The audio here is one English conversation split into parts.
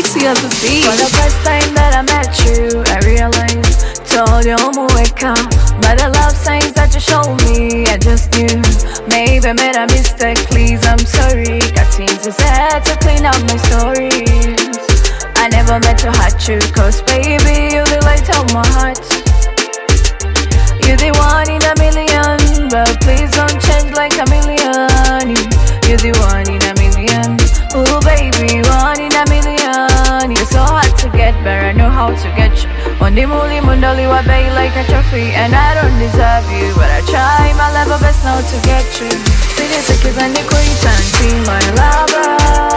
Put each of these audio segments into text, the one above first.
Trixie on the beat. For the first time that I met you, I realized told you muweka. By the love signs that you showed me, I just knew maybe made a mistake. Please, I'm sorry. Got things to say to clean up my stories. I never meant to hurt you, cause baby, you're the light of my heart. You're the one in a million, but please don't change like a million. You're the one in a million. Ooh baby, one in a million. You're so hard to get, but I know how to get you. On the muli mundali wa bay like a trophy, and I don't deserve you, but I try my level best now to get you. See the tickets and the queen and see my lover.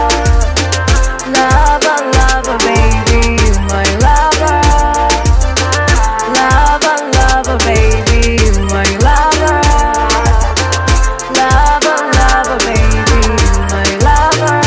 Lover, lover, baby, my lover. Lover, lover, baby, my lover. Lover, lover, baby, my lover.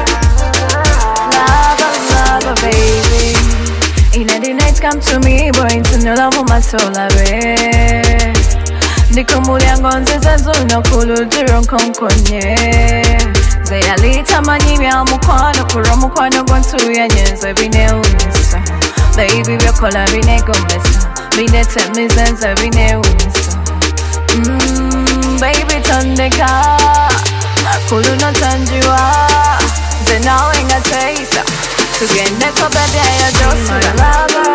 Lover, lover, baby. In the night come to me, boy, to no love for my soul, abe. Ndikumuli angonze zenzu no kulu jiron konkonye. Zeyalita manyimi ya mukwano kuro mukwano gwantu ya nyenze bine unisa. Baby byokola bine gomesa, bine temizenze bine unisa. Baby tondeka, kulu no tanjiwa. Zenawe nga teisa, tugende kobede ya josu ya lover.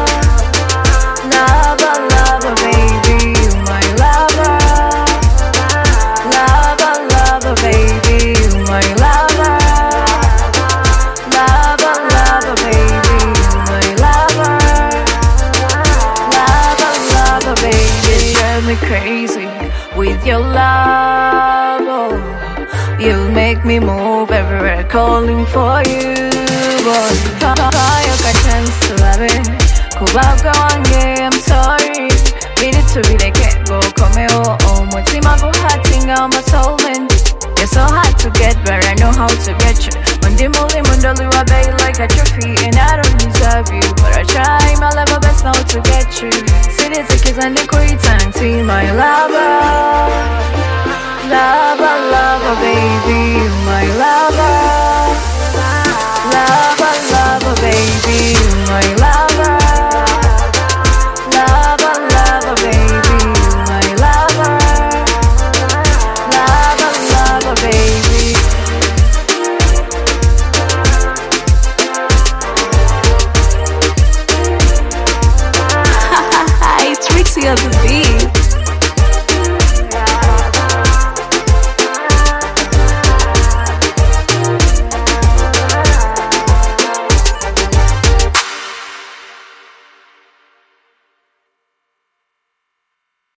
Lover, lover, baby, my lover. Lover, lover, baby, my lover. Lover, lover, baby, my lover. Lover, lover, baby. You drive me crazy with your love. Oh, you make me move everywhere, calling for you. Boy, kaya ka chance to love it. Kubabwa wange, I'm sorry. Needed to be like it, go come oh. Mutima guhatinga, I'm a soulmate. You're so hard to get, but I know how to get you. Mundi muli mundali wa bay like a trophy, and I don't deserve you, but I try my level best now to get you. See the tickets and the queens and see my lover. Lover, lover, baby, my lover. Lover, lover, baby, my lover. Lover, lover, baby, my lover. Lover, lover, baby. It's Trixie on the beat.